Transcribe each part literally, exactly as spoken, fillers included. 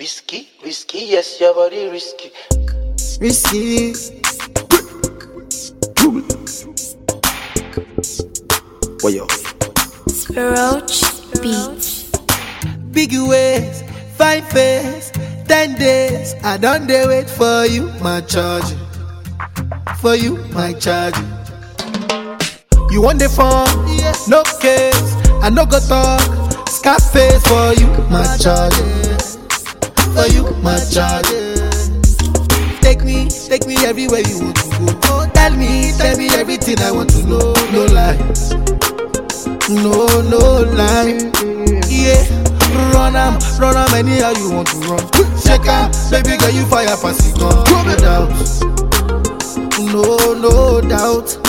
Risky, risky, yes, your body risky. Risky. What yo? Roach Beats. Big ways, fine face, ten days. I don't dare wait for you, my charge. For you, my charge. You want the phone? No case. I no go talk. Scarface for you, my charge. For you, my charge. Take me, take me everywhere you want to go. Oh, tell me, tell me everything I want to know. No lies, no, no lie. Yeah, run am, run am anyhow you want to run. Shake am, baby girl you fire pass it gun. No doubt, no, no doubt.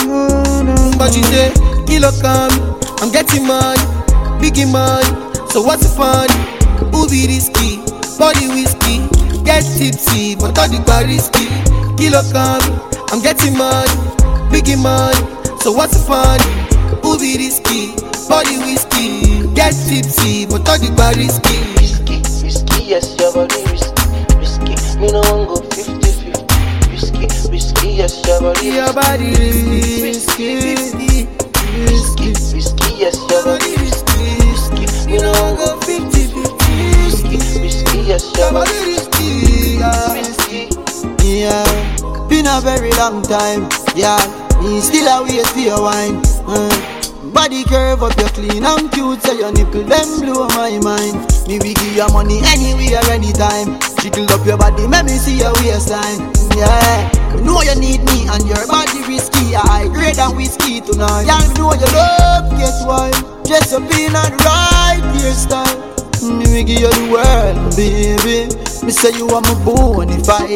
But you say, kilo come, I'm getting money, biggie money. So what's the fun? Who be risky? Body whiskey, get tipsy, but all the bar risky. Kilo come, I'm getting money, biggie money. So what's the fun? Who be risky? Body whiskey, get tipsy, but all the bar risky. Risky, risky, yes, your body risky. Risky, me no one go fifty fifty. Risky, risky, yes, your body risky. Your body risky, risky, Risky, risky, yes, your body risky. Risky, me no one go fifty fifty. Risky, risky, yes, your body risky. Risky. Yeah, been a very long time. Yeah, me still a wait for your wine. Uh. Body curve up, you clean and cute, so your nipple them blow my mind. Me we give you money anywhere, anytime. Jiggle up your body, make me see your waistline. Yeah, you know you need me and your body risky. I grade than whiskey tonight. Yeah, you know you love, guess why? Dress up in and right hairstyle. Me we give you the world, baby. Me say you are my bonafide.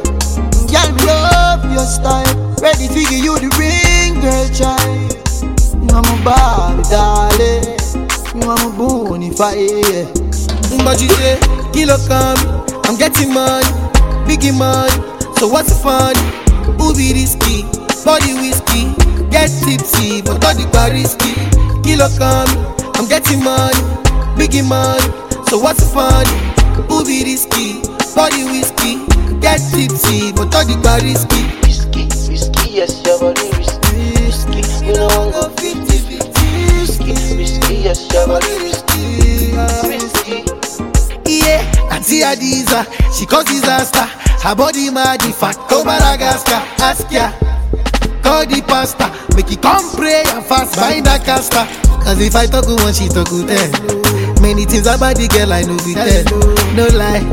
Yeah, me love your style. Ready to give you the ring, girl, child. You are my Barbie, darling. You are my bonafide. But you say, kilo come, I'm getting money, biggie money. So what's the fun? Who be risky? Body whiskey, get tipsy, but all the bar risky. Kilo come, I'm getting money, biggie money. So what's the fun? Who be risky? Body whiskey, get tipsy, but all the bar risky. Risky, risky, yes, your body risky. Risky, you know one go fifty fifty. Risky, risky, yes, your body risky. Risky. Yeah, Auntie Adiza, she cause disaster. Her body mad, in fact, go Madagascar. Ask ya, call the pastor, make it come pray and fast, find a caster. Cause if I talk one, she talk good then. Many things about the girl I know be tell. No lie,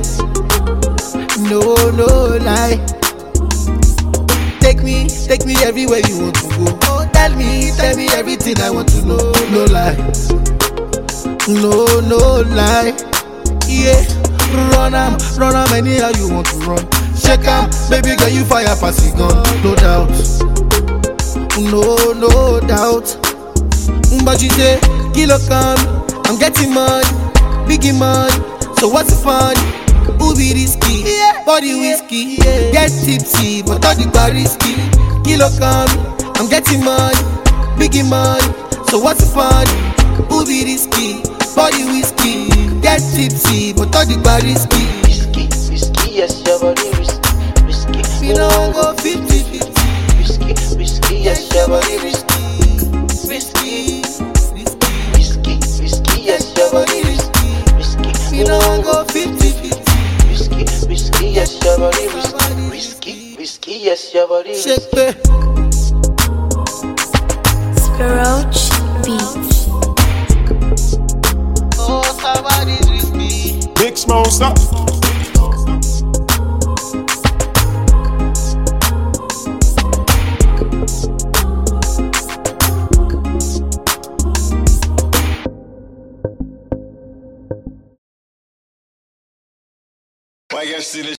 no, no lie. Take me, take me everywhere you want to go. Oh, tell me, tell me everything I want to know. No lie, no, no lie. Yeah, run am, run am anyhow you want to run. Shake am, baby girl you fire pass it gun. No doubt, no, no doubt. But you say, kilo come, I'm getting money, biggie money. So what's the fun? Who be risky? Yeah. Body whiskey, yeah. Get tipsy, but all the bar risky. Kilo come, I'm getting money, biggie money. So what's the fun? Who be risky? Body whiskey, get tipsy, but all the bar risky. Risky, risky, yes, your body risky. Risky, You know I go fifty fifty. risky, risky, yes, your body risky. Risky, Risky, risky, yes, your body risky. Risky, you know I go fifty fifty. Risky, risky, yes, your body risky. Risky, risky, yes, your body risky. Shake me. Roach Beats. Oh, somebody's risky. Big Smoke, stop. I guess see this.